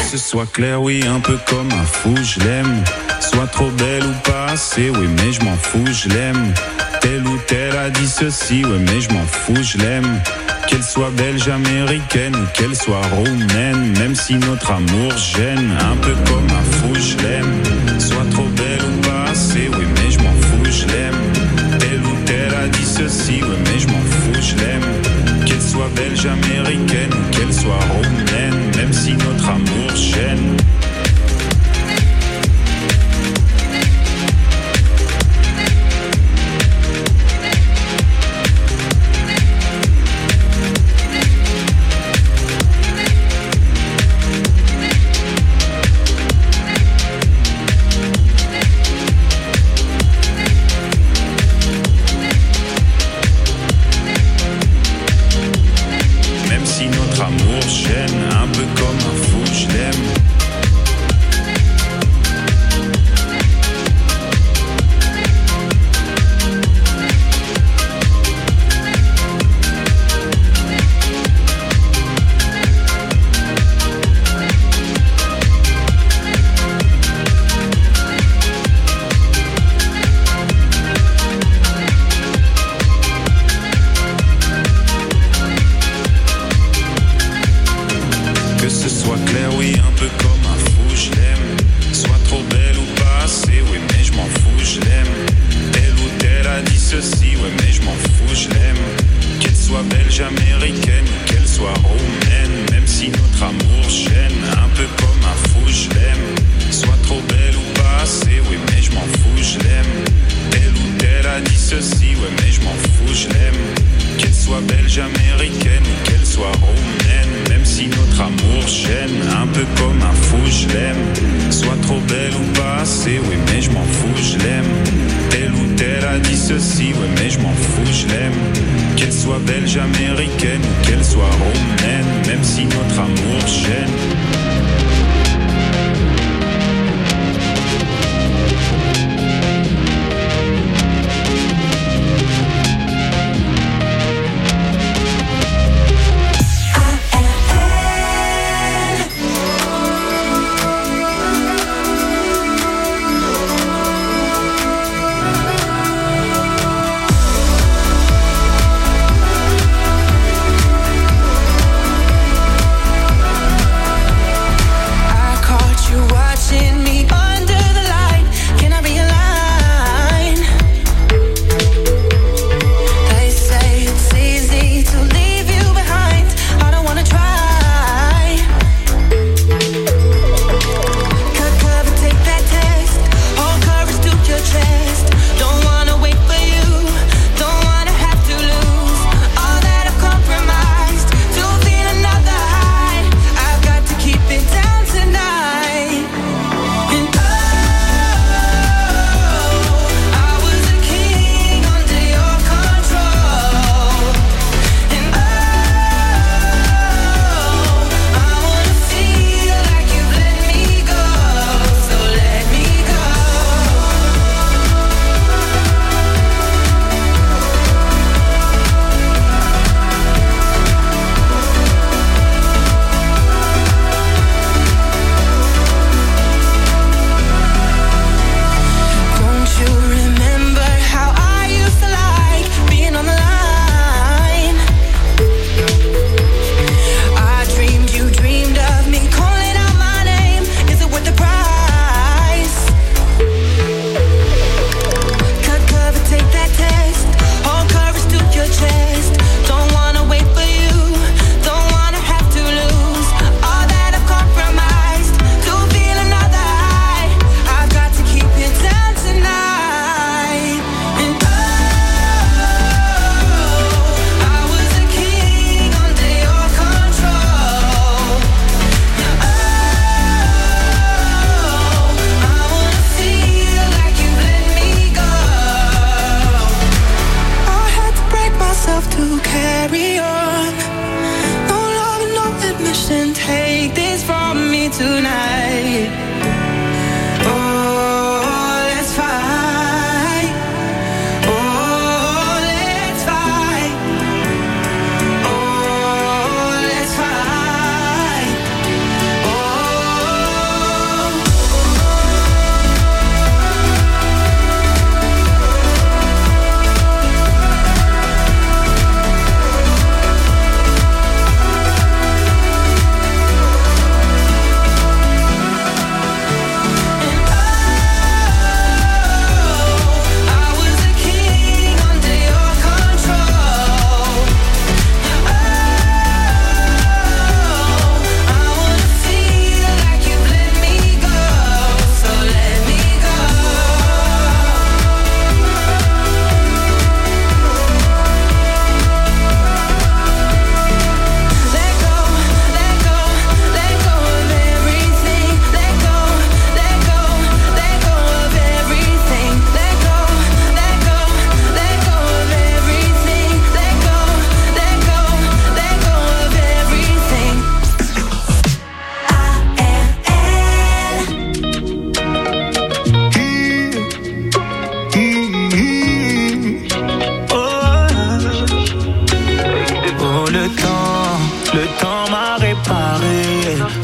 ce soit clair, oui, un peu comme un fou, je l'aime. Soit trop belle ou pas assez, oui, mais je m'en fous, je l'aime. Telle ou telle a dit ceci, oui, mais je m'en fous, je l'aime. Qu'elle soit belge, américaine ou qu'elle soit roumaine, même si notre amour gêne, un peu comme un fou, je l'aime. Soit trop belle ou pas assez, oui, mais je m'en fous, je l'aime. Telle ou telle a dit ceci, oui, mais je m'en fous, je l'aime. Qu'elle soit belge, américaine ou qu'elle soit roumaine, même si notre amour gêne.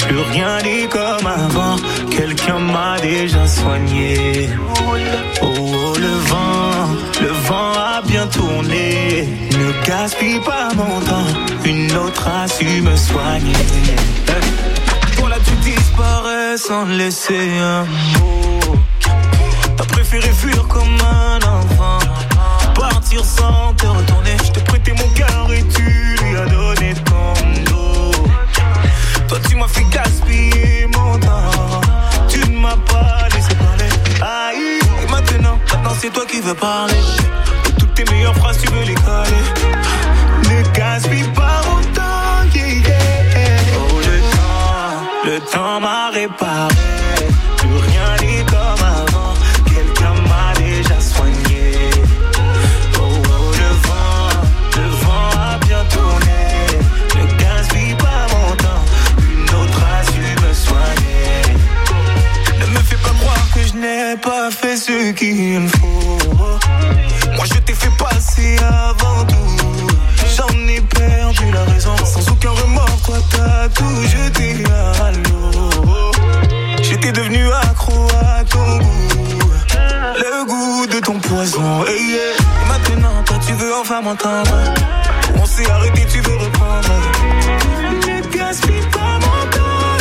plus rien n'est comme avant. Quelqu'un m'a déjà soigné. Oh, oh, le vent a bien tourné. Ne gaspille pas mon temps, une autre a su me soigner. Voilà, tu disparais sans laisser un mot. T'as préféré fuir comme un enfant, partir sans te retourner. Je t'ai prêté mon cœur et tu lui as donné ton dos. Toi tu m'as fait gaspiller mon temps, tu ne m'as pas laissé parler. Aïe, et maintenant c'est toi qui veux parler. De toutes tes meilleures phrases tu veux les coller. Ne gaspille pas mon temps, yeah, yeah. Oh le temps m'a réparé. Plus rien n'est comme avant. Quelqu'un m'a déjà soigné. Oh, oh le vent a bien tourné. Ne gaspille pas mon temps, une autre a su me soigner. Ne me fais pas croire que je n'ai pas fait ce qu'il faut. Moi je t'ai fait passer avant tout. J'en ai perdu la raison. Sans aucun remords, toi t'as tout jeté à l'eau. J'étais devenu accro à ton goût, le goût de ton poison. Hey, yeah. Et maintenant, toi tu veux enfin m'entendre. On s'est arrêté, tu veux reprendre. Ne gaspille pas mon temps.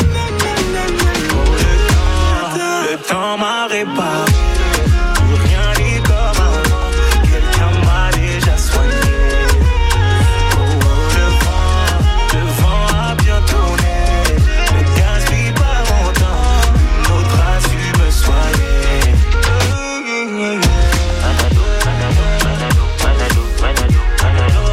Oh, le temps m'a réparé. Plus rien n'est comme avant. Quelqu'un m'a déjà soigné. Oh, le vent a bien tourné. Ne gaspille pas mon temps. Une autre a su me soigner. Manalo, manalo, manalo, manalo, manalo, manalo.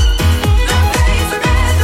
No place I'd rather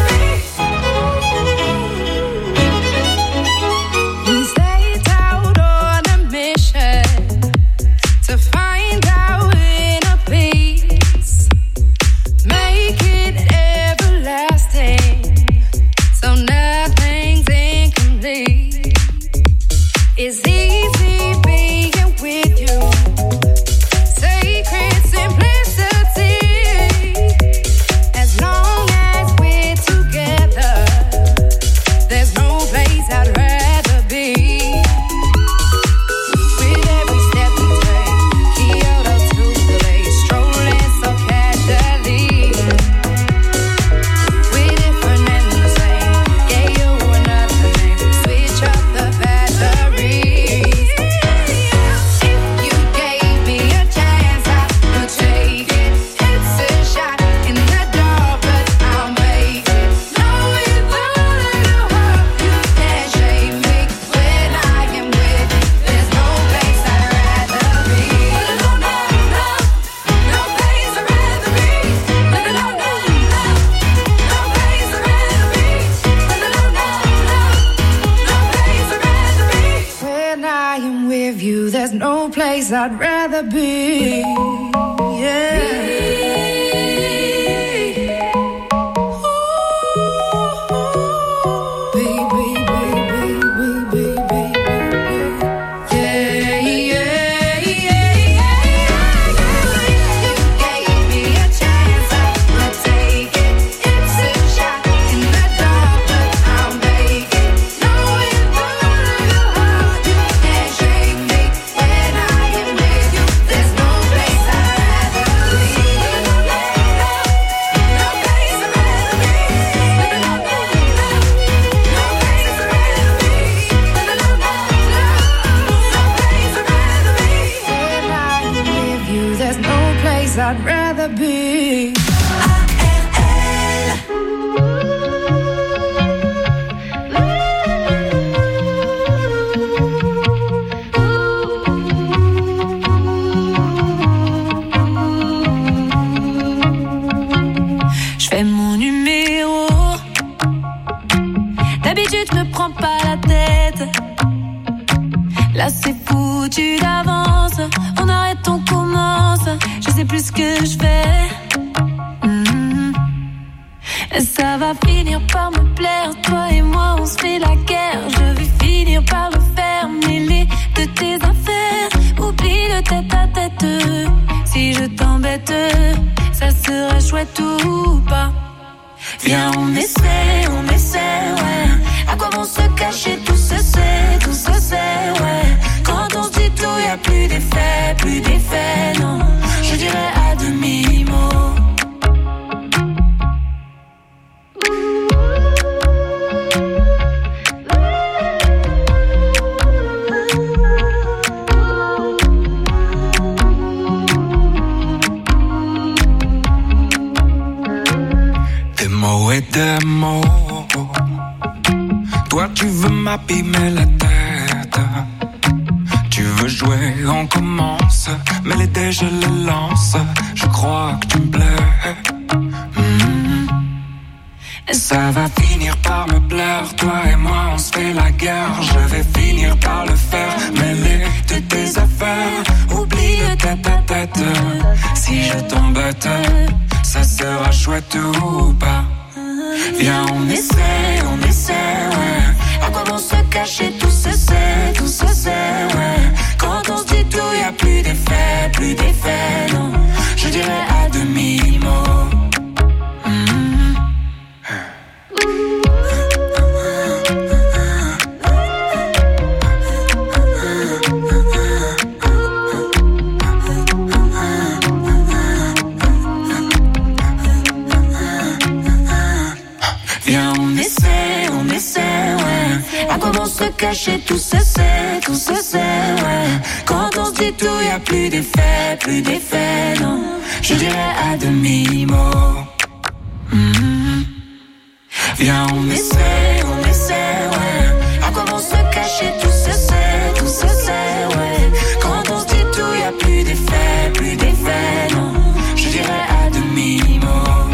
place I'd rather be. Yeah. I'd rather be. Je fais mon numéro. D'habitude, je me prends pas la tête. Là, c'est foutu d'avance. On arrête, on commence. Je sais plus ce que je fais. Ça va finir par me plaire. Toi et moi, on se fait la guerre. Je vais finir par le faire. Mêler de tes affaires. Oublie le tête à tête. Si je t'embête, ça sera chouette ou pas. Viens, on essaie, ouais. À quoi vont se cacher, tout se sait, ouais. Quand on se dit tout, y'a plus d'effet, non. Je dirais à demi-mot. Des mots et des mots. Toi, tu veux m'abîmer la tête. Tu veux jouer, on commence. Mais les dés, je les lance. Je crois que tu me plais. Ça va finir par me plaire. Toi et moi, on se fait la guerre. Je vais finir par le faire. Mêler de tes affaires. Oublie le tête à tête. Si je t'embête, ça sera chouette ou pas. Viens, on essaie, ouais. À quoi vont se cacher, tout se sait, ouais. Quand on se dit tout, y'a plus d'effet, non. Je dirais à demi-mot. Viens, on essaie, ouais. À quoi vont se cacher, tout se sait, ouais. Quand on se dit tout, y'a plus d'effet, non. Je dirais à demi-mot. Viens, on essaie, ouais. À quoi vont se cacher, tout se sait, ouais. Quand on se dit tout, y'a plus d'effet, non. Je dirais à demi-mot.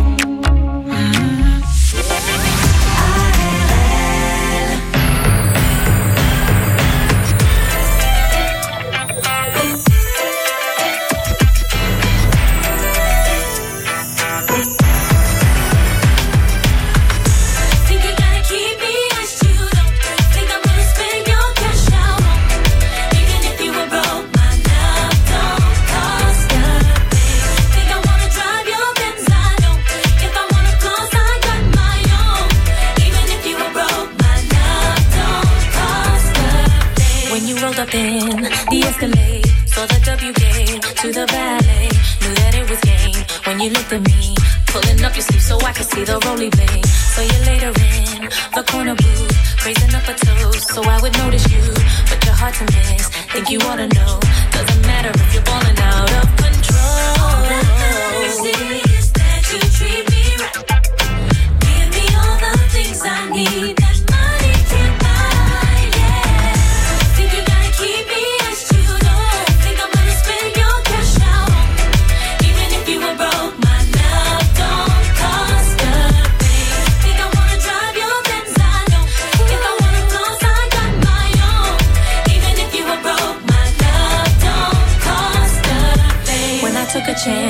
Up in the Escalade, saw the W game to the valet. Knew that it was game when you looked at me, pulling up your sleeve so I could see the roly blade. So you later in the corner booth, raising up a toast so I would notice you, but you're hard to miss. Think you ought to know, doesn't matter if you're balling out of control. All that matters is that you treat me right. Give me all the things I need.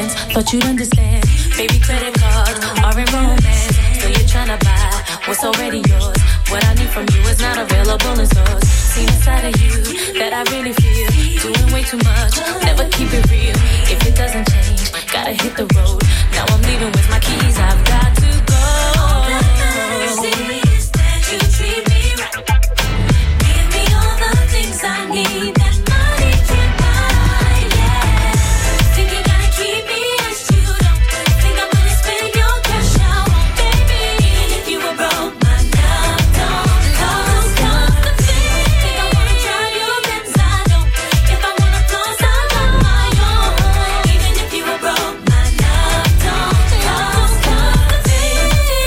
plans. Thought you'd understand. Baby, credit cards are in romance. So you're trying to buy what's already yours. What I need from you is not available in stores. Seen inside of you that I really feel. Doing way too much, never keep it real. If it doesn't change, gotta hit the road. Now I'm leaving with my keys, I've got to go. All that matters is that you treat me right. Give me all the things I need that money can't buy, yeah. Think you gotta keep me as you don't. Think I'm gonna spend your cash out, baby. Even if you were broke, my love don't cost the thing. Think I wanna drive your Benz, I don't. If I wanna floss, I got my own. Even if you were broke, my love don't cost the thing.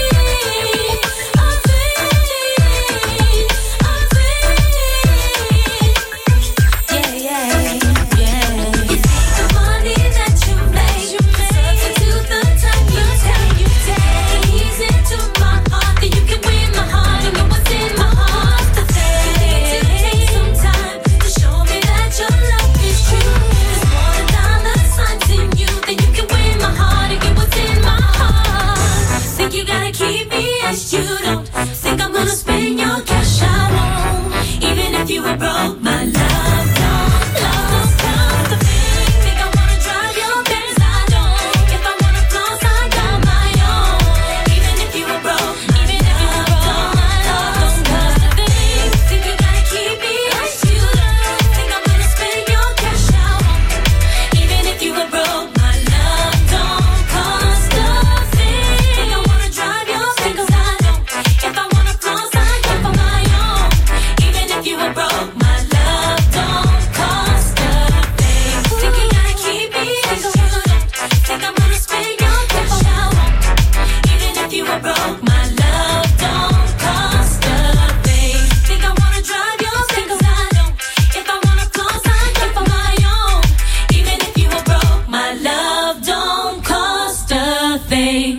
You gotta keep me as you don't. Think I'm gonna spend your cash, I won't. Even if you were broke, my love don't cost the thing. Think I wanna drive your Benz, I don't. If I wanna floss, I got my own. Even if you were broke, my love don't cost the thing. Think you gotta keep me as you don't. Think I'm gonna spend your cash, I won't. Even if you were broke, my love don't cost the thing. I wanna drive your Benz, I don't. If I wanna floss, I got my own. Even if you were broke, my love don't cost a thing. Think you gotta keep me as you don't. Think I'm gonna spend your cash, I won't. Even if you were broke, my love don't cost a thing. Think I wanna drive your Benz, I don't. If I wanna floss, I got my own. Even if you were broke, my love don't cost a thing.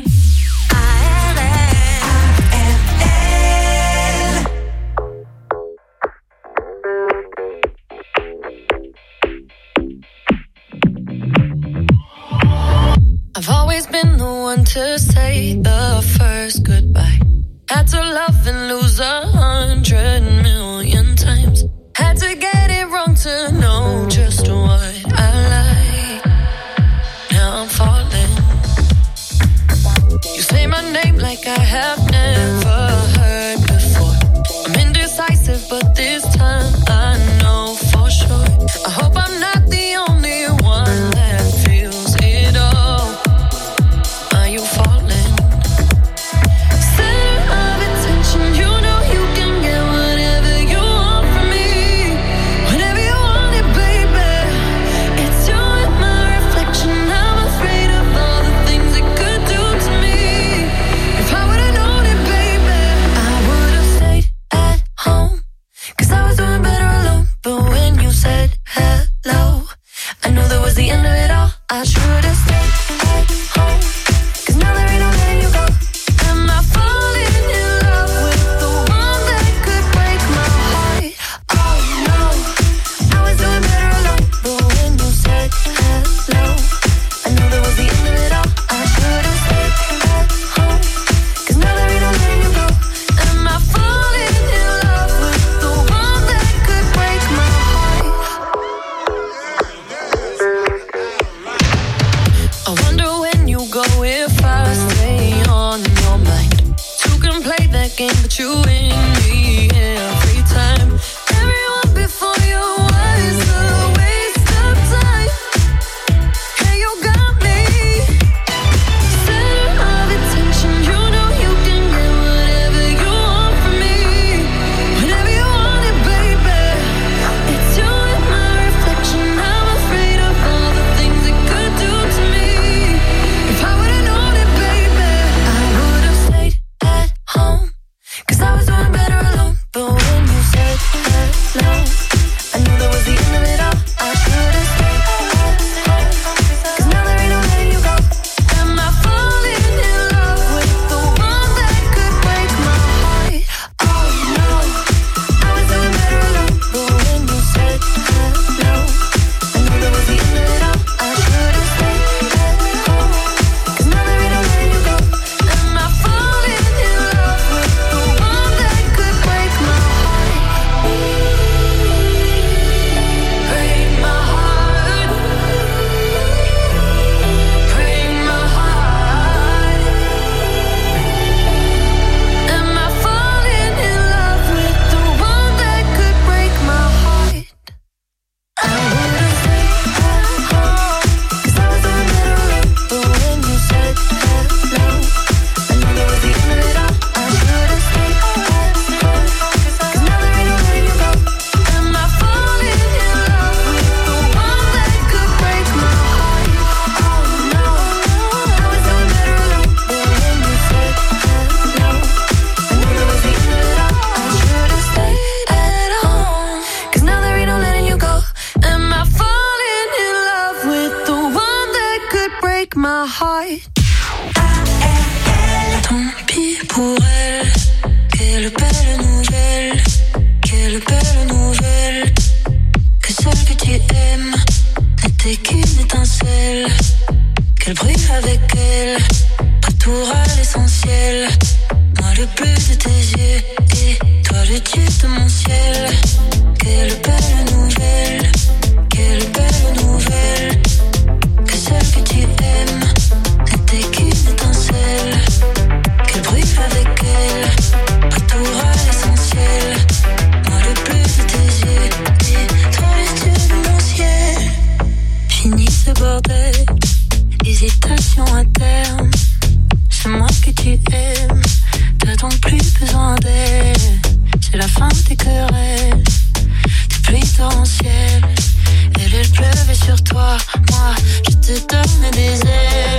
I've always been the one to say the first goodbye. Had to love and lose 100 million times. Had to get it wrong to know just what I like. Now I'm falling. You say my name like I have never heard before. I'm indecisive, but this time I know for sure. I hope I'm not the only one that feels it all. Are you falling? Center of attention, you know you can get whatever you want from me. Whenever you want it, baby. It's you and my reflection. I'm afraid of all the things it could do to me. If I would've known it, baby, I would've stayed at home. 'Cause I was doing better alone. But when you said hello, I knew that was the end of it all. I should've stayed at home. 'Cause now there ain't no letting you go. Am I falling in love with the one that could break my heart? Oh no, I was doing better alone. But when you said hello, I knew that was the end of it all. I should've stayed at home. 'Cause now there ain't no letting you go. Am I falling in love with the one that could break my heart? I wonder when you go if I stay on your mind. Two can play that game, but you win me every time. Everyone before you was a waste of time. Hey, you got me. Center of attention, you know you can get whatever you want from me. Whenever you want it, baby. It's you and my reflection. I'm afraid of all the things it could do to me. If I would've known it, baby, I would've stayed at home. 'Cause I was doing better alone. my heart. Tant pis pour elle. Quelle belle nouvelle. Quelle belle nouvelle. Que celle que tu aimes n'était qu'une étincelle. Qu'elle brille avec elle. Retour à l'essentiel. Moi le bleu de tes yeux et toi le dieu de mon ciel. Quelle belle nouvelle. Quelle belle nouvelle. Que celle que tu aimes n'était qu'une étincelle. Qu'elle brille avec elle. Retour à l'essentiel. Moi le bleu de tes yeux et toi le dieu de mon ciel. Fini ce bordel. Hésitation à terme. C'est moi que tu aimes. T'as donc plus besoin d'elle. C'est la fin des querelles. Des pluies torrentielles. Elle pleuvait sur toi. Moi je te donne des ailes.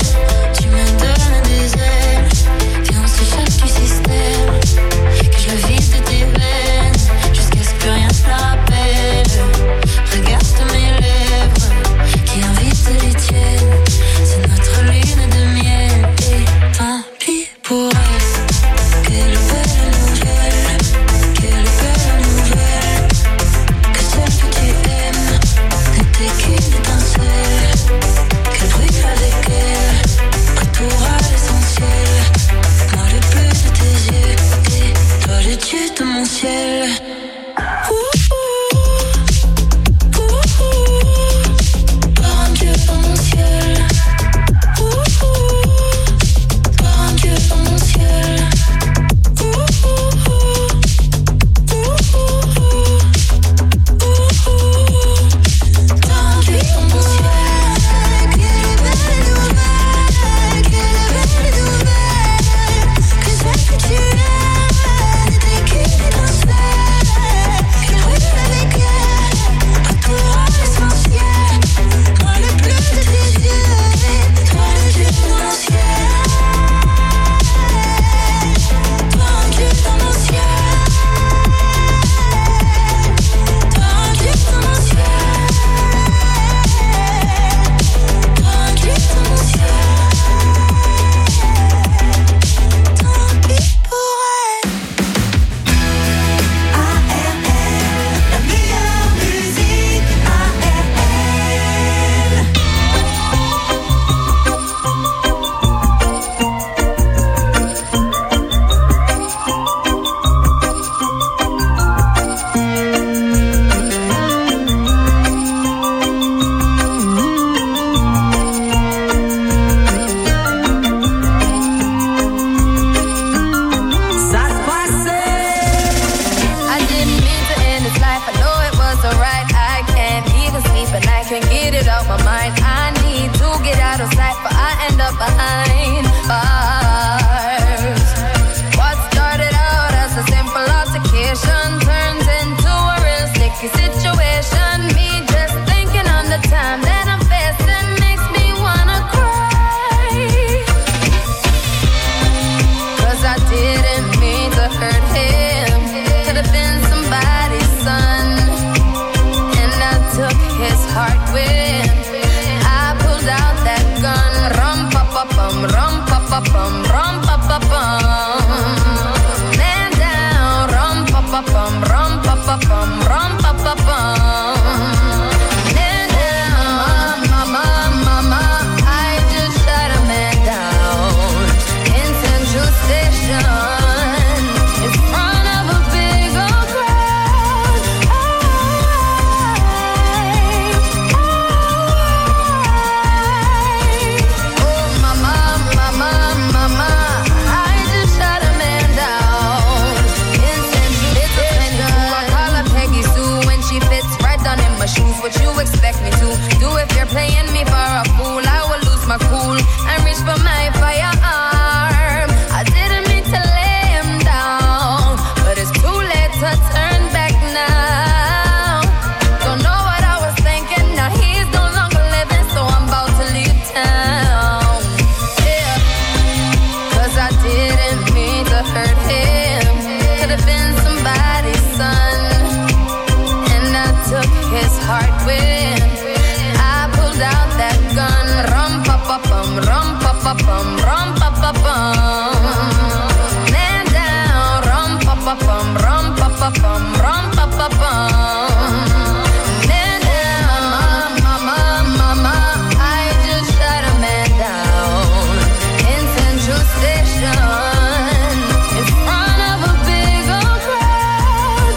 rum pa pa bum, rum pa pa bum. Man down, rum pa pa bum, rum pa pa bum, rum pa pa bum. Man down, mama, mama, I just shot a man down in Central Station in front of a big old crowd.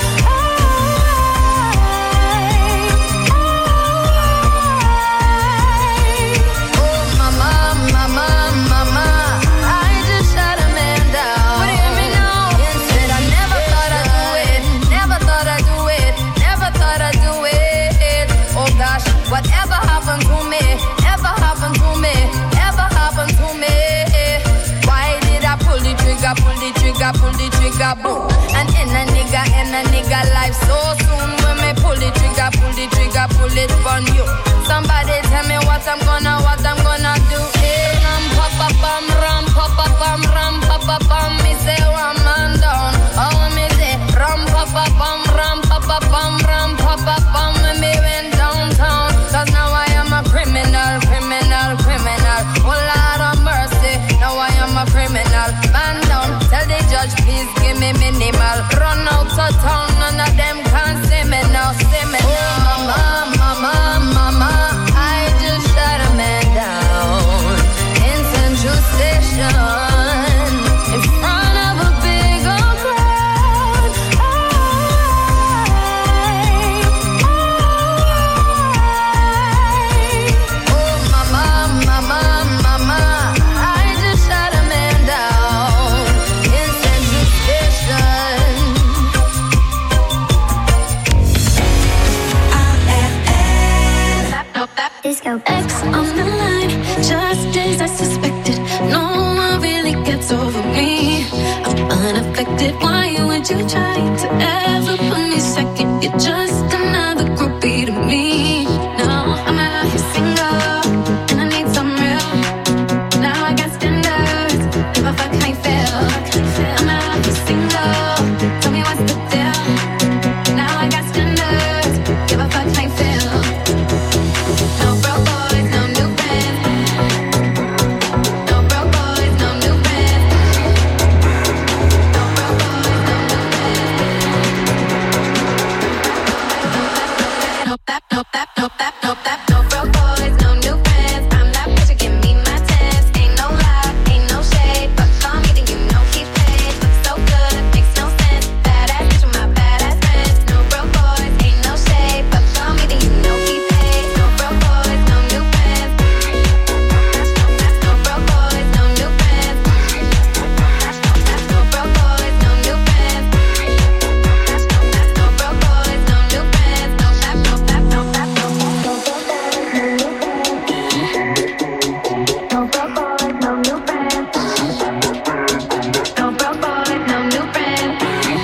Oh, mama, mama, mama, I just shot a man down. What do you mean now? He said I never thought I'd do it, never thought I'd do it, never thought I'd do it. Oh gosh, whatever happened to me, ever happened to me, ever happened to me. Why did I pull the trigger, pull the trigger, pull the trigger, boom? And in a nigga life so soon. When me pull the trigger, pull it on you. Somebody tell me what I'm gonna do. Ram pa pa bum, ram pa pa bum, ram pa pa bum. Me say one man down. Oh me say ram pa pa bum, ram pa pa bum, ram pa pa bum. When me went downtown, 'cause now I am a criminal. Oh Lord of mercy, now I am a criminal. Man down, tell the judge please give me minimal. Run out of town, none of them can see me now, see me now. Oh mama, mama, I just shot a man down in Central Station in front of a big old crowd. Oh mama, mama, mama, I just shot a man down in Central Station. Disco X on the line, just as I suspected. No one really gets over me. I'm unaffected. Why would you try to ever put me second? You're just another groupie to me. Now I'm out here single, and I need some real. Now I got standards. Give a fuck how you feel. I'm out here single. Tell me what's the deal. Now I got standards. Give a fuck how you feel. No broke boys, no new friends. No broke boys, no new friends. No broke boys, no new friends. No that, no that, no that, no that. No broke boys, no new friends. I'm that bitch who give me my tens. Ain't no lie, ain't no shade. But for me, then you know he paid. Looks so good, makes no sense. Badass bitch with my badass friends. No broke boys, ain't no shade. But for me, then you know he paid. No broke boys, no new friends. No broke boys, no new friends. No broke boys, no new friends. No broke boys, no new friends. No that, no that, no that, no that. No broke boys, no new friends. No broke boys, no new friends.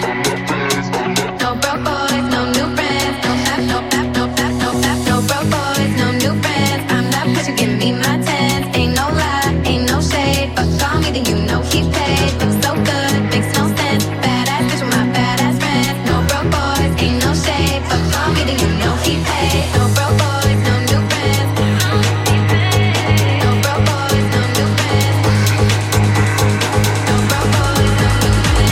No broke boys, no new friends. No that, no that, no that, no that. No broke boys, no new friends. I'm that bitch who give me my tens. Ain't no lie, ain't no shade. But call me, then you know he paid. Looks so good, makes no sense. Badass bitch with my badass friends. No broke boys, ain't no shade. But call me, then you know he paid. No broke boys, no new friends. No broke boys, no new friends. No broke boys, no new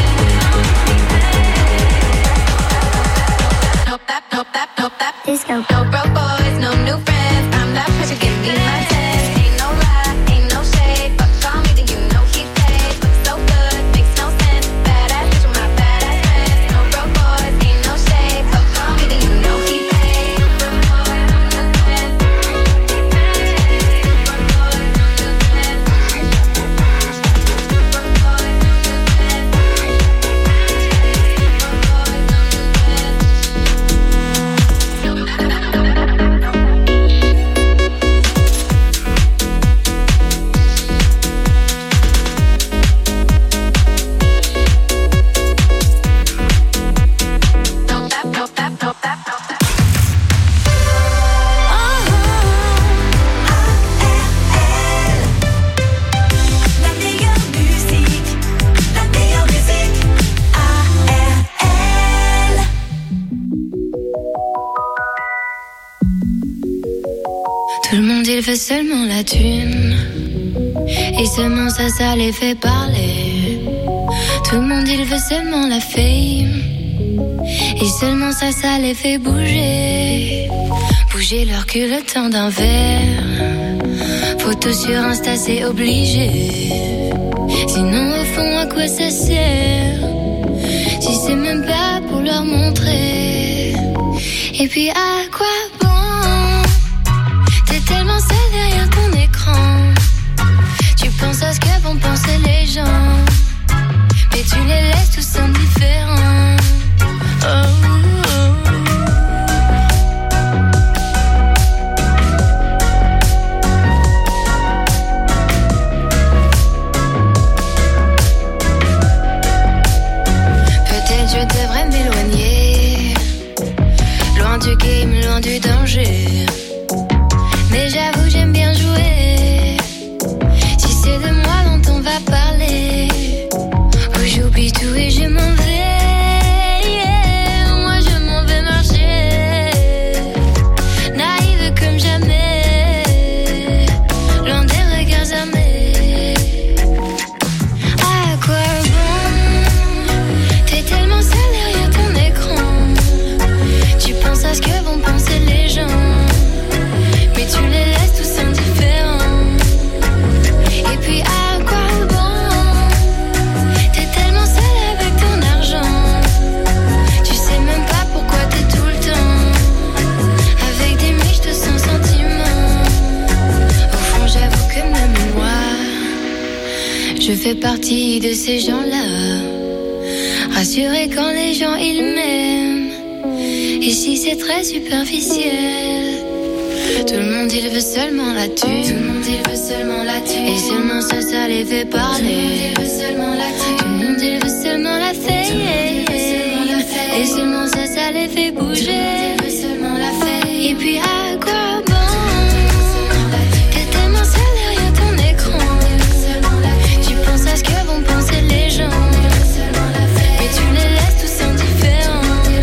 friends. No that, no that, no that. Disco. No broke boys, no new friends. I'm that bitch who give me my tens. Ain't no lie, ain't no shade. But call me, then you know he paid. Looks so good, makes no sense. Badass bitch with my badass friends. No broke boys, ain't no shade. But call me, then you know he paid. No broke boys, no new friends. No broke boys, no new friends. No broke boys, no new friends. Tout le monde il veut seulement la thune. Et seulement ça les fait parler. Tout le monde il veut seulement la fame. Et seulement ça les fait bouger. Bouger leur cul le temps d'un verre. Photo sur Insta c'est obligé. Sinon au fond à quoi ça sert? Si c'est même pas pour leur montrer. Et puis à quoi bon? T'es tellement seul derrière ton écran. Tu penses à ce que vont penser les gens. Mais tu les laisses tous indifférents. Oh, oh. Peut-être je devrais m'éloigner. Loin du game, loin du danger. Mais j'avoue j'aime bien jouer. Si c'est de moi dont on va parler, où j'oublie tout et je m'en vais, yeah. Moi je m'en vais marcher, naïve comme jamais, loin des regards armés. À quoi bon? T'es tellement seul derrière ton écran. Tu penses à ce que vont penser les gens. Mais tu les laisses tous indifférents. Et puis à quoi bon? T'es tellement seul avec ton argent. Tu sais même pas pourquoi t'es tout le temps avec des miches de sans sentiment. Au fond j'avoue que même moi, je fais partie de ces gens-là, rassurés quand les gens ils m'aiment. Ici c'est très superficiel. Tout le monde il veut seulement la thune. Tout le monde il veut seulement la thune. Et seulement ça les fait parler. Tout le monde il veut seulement la thune. Tout le monde il veut seulement la fame. Et seulement ça les fait bouger. Et puis à quoi bon? T'es tellement seul derrière ton écran. Tu penses à ce que vont penser les gens. Mais tu les laisses tous indifférents.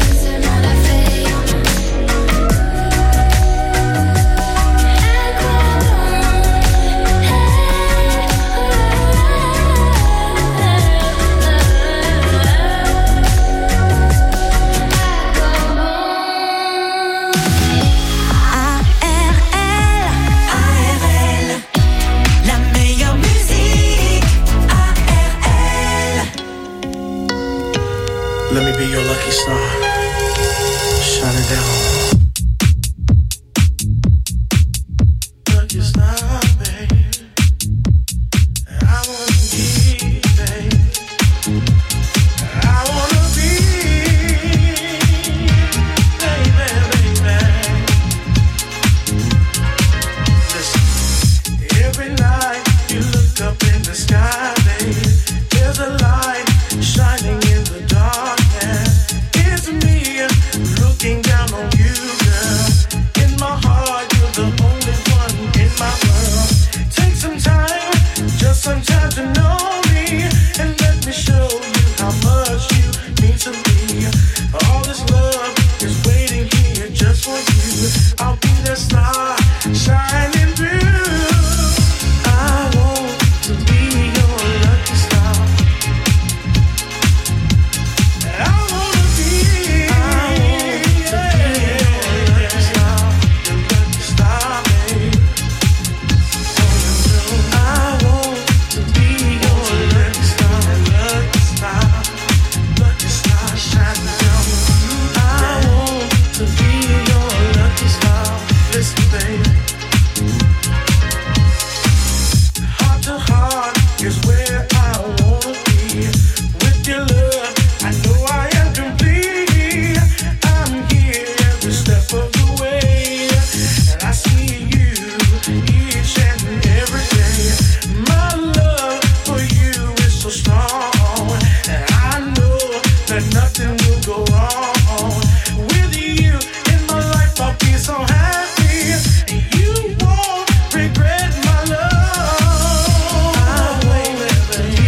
Let me be your lucky star. Shine it down. Lucky star, babe. I wanna be, babe. I wanna be, baby. Listen, every night you look up in the sky, babe. There's a light shining in the dark. It's me looking down on you, girl. In my heart, you're the only one in my world. Take some time, just some time to know me, and let me show you how much you mean to me. All this love is waiting here just for you. I'll be the star shining through. I want to be your lucky star. I wanna be your lucky star, babe. I want to be your lucky star, lucky star shining down. I want to be your lucky star. Listen, babe. Heart to heart is where I wanna be. With your love, I know I am complete. I'm here every step of the way, and I see you each and every day. My love for you is so strong, and I know that nothing will go wrong. With you in my life, I'll be so happy, and you won't regret my love. I want to be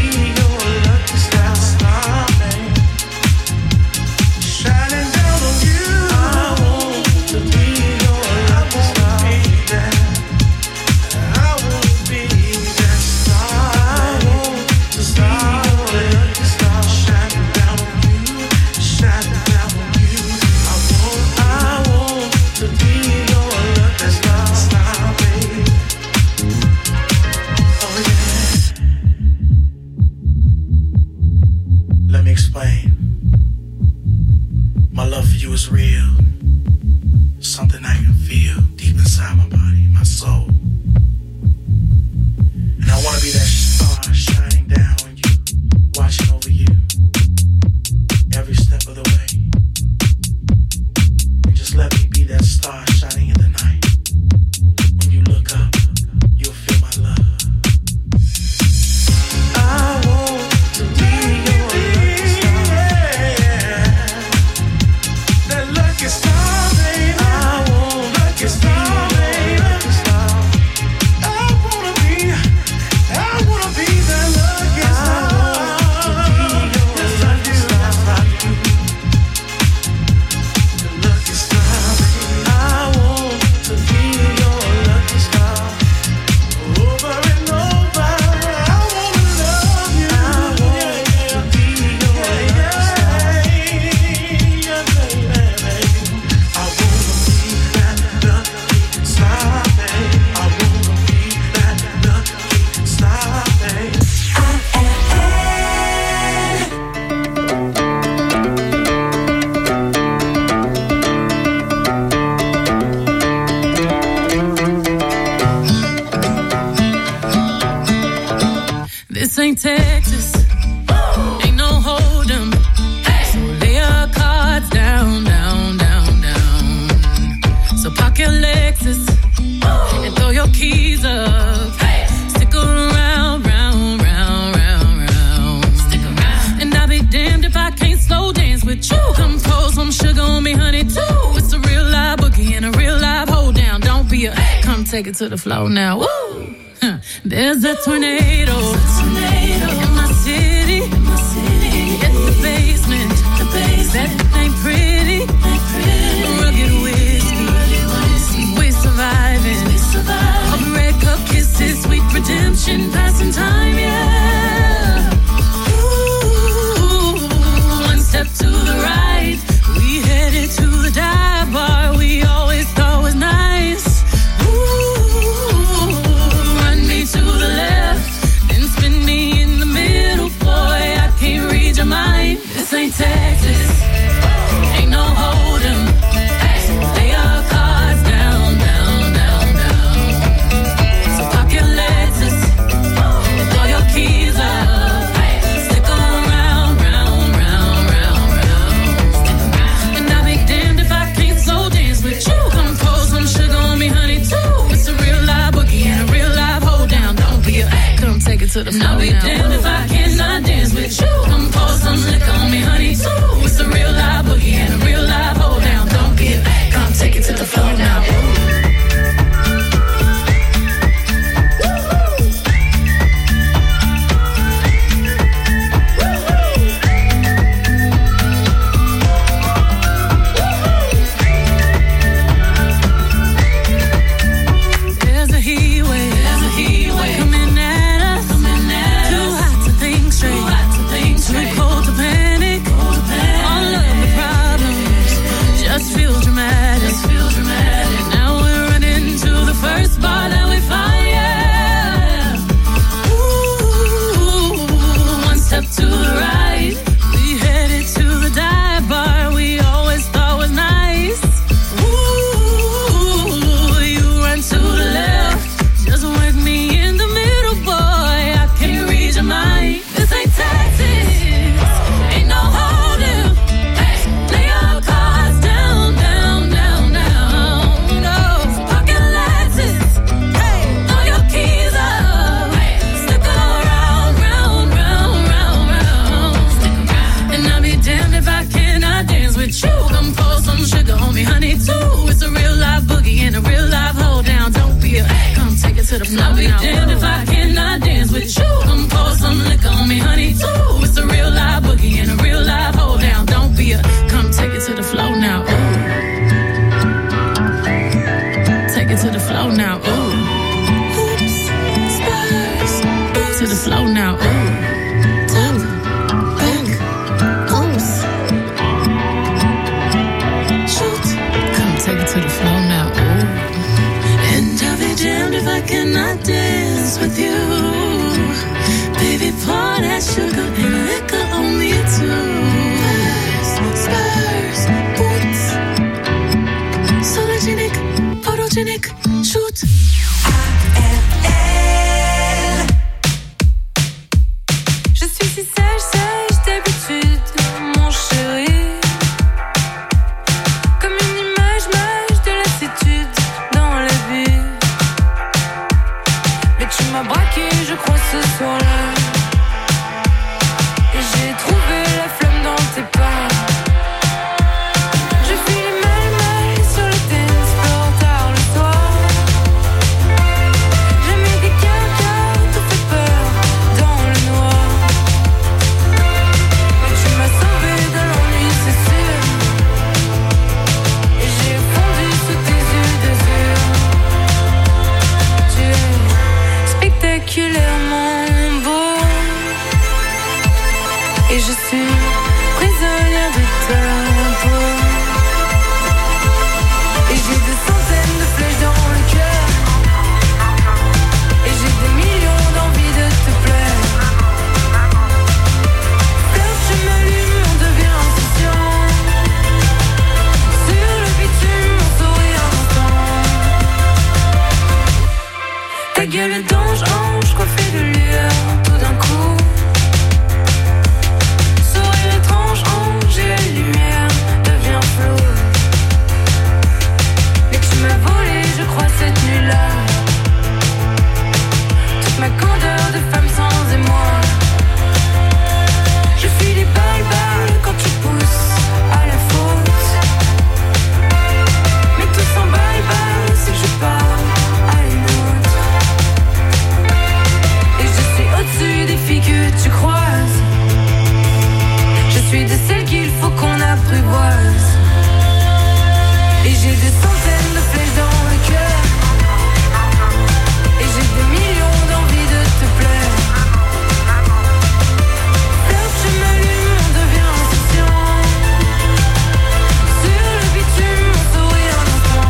This ain't Texas. Ain't no hold 'em. So lay your cards down, down, down, down. So park your Lexus and throw your keys up. Stick around, round, round, round, round. Stick around. And I'll be damned if I can't slow dance with you. Come pour some sugar on me, honey, too. It's a real live boogie and a real live hold down. Don't be a come take it to the floor now. Woo! There's a tornado in my city. In the basement. That ain't pretty. Rugged whiskey. We surviving. All the red cup kisses, sweet redemption, passing time, yeah. Ooh, one step to the right. We headed to the dive bar we always thought was nice. To the left, then spin me in the middle, boy, I can't read your mind. This ain't Texas, ain't no hold 'em. So lay your cards down, down, down, down. So park your Lexus and throw your keys up. Stick around, round, round, round, round. And I'll be damned if I can't slow dance with you. Come pour some sugar on me, honey, too. It's a real live boogie and a real live hold down. Don't be a come take it to the floor. I'll be damned if I cannot dance with you. Come pour some liquor on me, honey, too. It's a real live boogie and a real live hold down. Don't be a come take it to the floor now. I'll be damned if I cannot dance with you. Come pour some liquor on me, honey, too. It's a real live boogie and a real live hold down. Don't be a come take it to the floor now. Ooh. Take it to the floor now. Ooh. Oops, Spurs. To the floor now. Ooh. Back. Oops. Shoot. Come take it to the floor now. Ooh. And I'll be damned if I cannot dance with you. Baby, pour that sugar and liquor on me too. Spurs, boots. Sologenic, photogenic, shoot. Je suis si sage d'habitude, mon chéri. Comme une image de lassitude dans la vue. Mais tu m'as braqué, je crois, ce soir-là. Et j'ai trouvé la flamme dans tes pas. Je file mal sur le dance floor tard le soir. Jamais des caca, tout fait peur dans le noir. que tu croises. Je suis de celles qu'il faut qu'on apprivoise. Et j'ai des centaines de flèches dans le cœur. Et j'ai des millions d'envies de te plaire. Là tu m'allumes, on devient insouciant. Sur le bitume, on sourit un instant.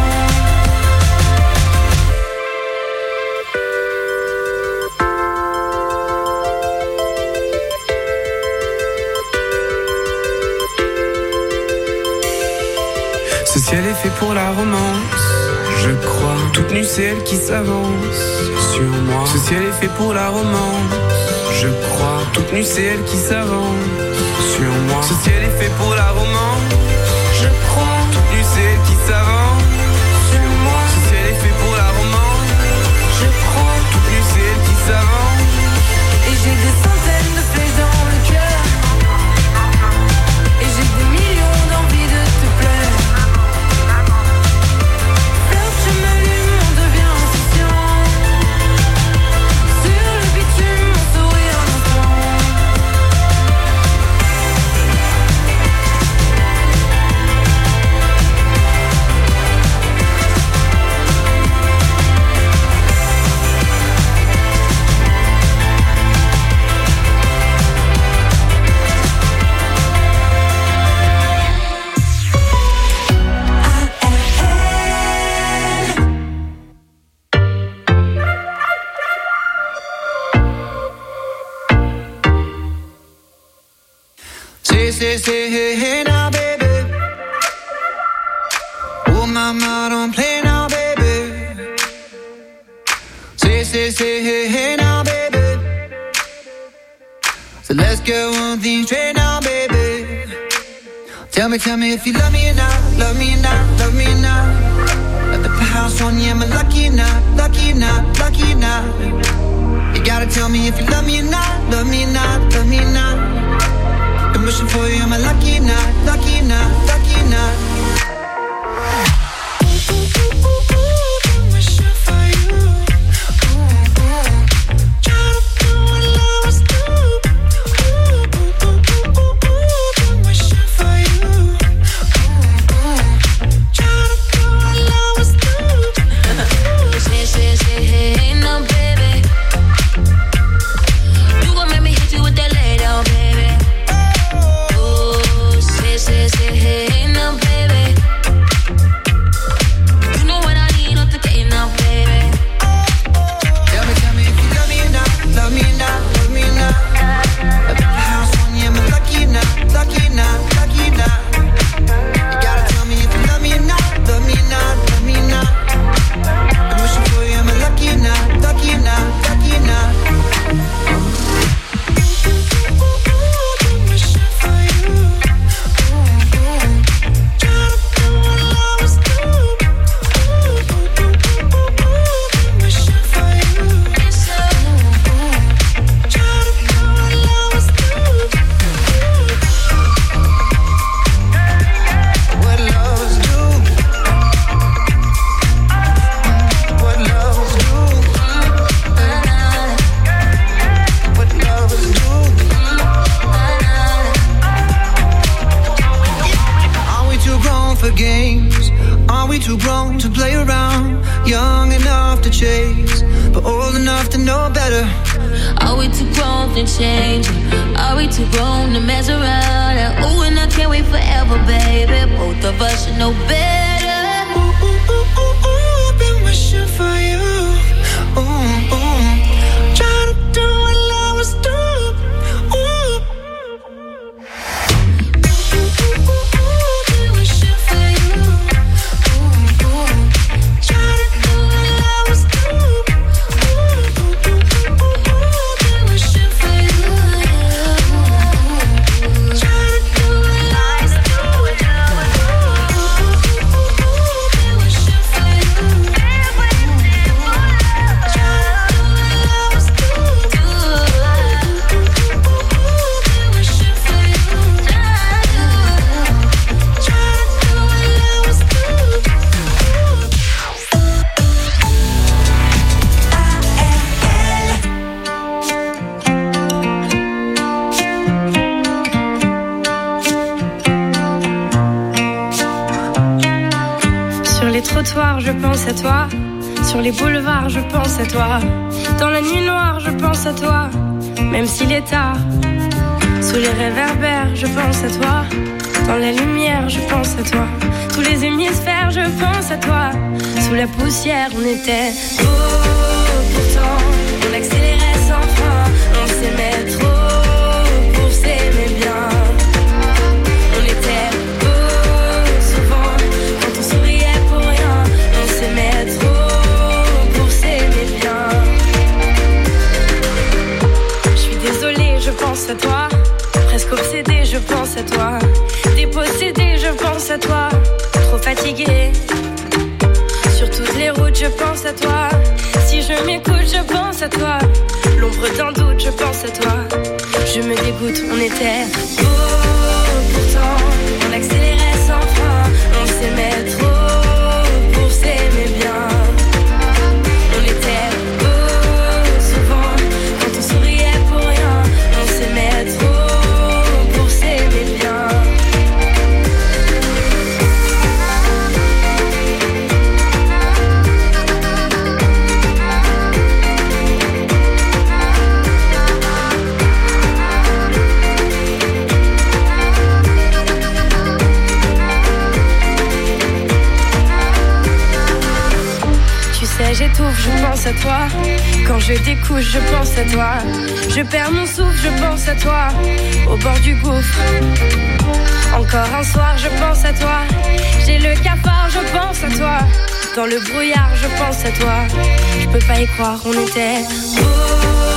Ce ciel est fait pour la romance, je crois. Toute nue c'est elle qui s'avance sur moi. Ce ciel est fait pour la romance, je crois. Toute nue c'est elle qui s'avance sur moi. Ce ciel est fait pour la romance, je crois. Toute nue c'est elle qui s'avance sur moi. Ce ciel est fait pour la romance, je crois. Toute nue c'est elle qui s'avance. Et j'ai des centaines de flèches dans le cœur. Et j'ai des millions d'envies de te plaire. Là tu m'allumes, on devient insouciant. Sur le bitume, on sourit un instant. Say, hey, hey now, baby. Oh, mama, don't play now, baby. Say, hey, hey now, baby. So let's get one thing straight now, baby. Tell me if you love me or not, love me or not, love me or not. At the house on you, am I lucky or not, lucky or not, lucky or not? You gotta tell me if you love me or not, love me or not, love me or not. I'm wishing for you, am I lucky or not, lucky or not, lucky or not? I'm wishing for you. Try to do what lovers do. I'm wishing for you. Try to do what lovers do. Say, hey, no, baby. You gon' make me hit you with that lay down, baby. Say, hey, now, baby. You know what I need, not the game now, baby. Tell me if you love me or not, love me or not, love me or not. At the house on you, am I lucky or not, lucky or not, lucky or not? You gotta tell me if you love me or not, love me or not, love me or not. I'm wishing for you, am I lucky or not, lucky or not, lucky or not? Games. Are we too grown to play around? Young enough to chase, but old enough to know better. Are we too grown to change? Are we too grown to mess around? Ooh, and I can't wait forever, baby. Both of us should know better. Ooh, ooh, ooh, ooh, ooh, I've been wishing for you. Ooh, ooh. Try to do what lovers do. soir, je pense à toi. Sur les boulevards, je pense à toi. Dans la nuit noire, je pense à toi. Même s'il est tard. Sous les réverbères, je pense à toi. Dans la lumière, je pense à toi. Tous les hémisphères, je pense à toi. Sous la poussière, on était beau. Pourtant, on accélérait sans frein. On s'aimait trop pour s'aimer bien. On était beau souvent quand on souriait pour rien. On s'aimait trop pour s'aimer bien. Je suis désolée, je pense à toi. Presque obsédée, je pense à toi. Dépossédée, je pense à toi. Trop fatiguée. Sur toutes les routes, je pense à toi. Si je m'écoute, je pense à toi. L'ombre d'un doute, je pense à toi. Je me dégoûte, on était beau. Pourtant, on accélérait sans frein. On s'aimait trop pour s'aimer bien. On était beau souvent quand on souriait pour rien. On s'aimait trop pour s'aimer bien. J'étouffe, je pense à toi. Quand je découche, je pense à toi. Je perds mon souffle, je pense à toi. Au bord du gouffre. Encore un soir, je pense à toi. J'ai le cafard, je pense à toi. Dans le brouillard, je pense à toi. Je peux pas y croire, on était beau.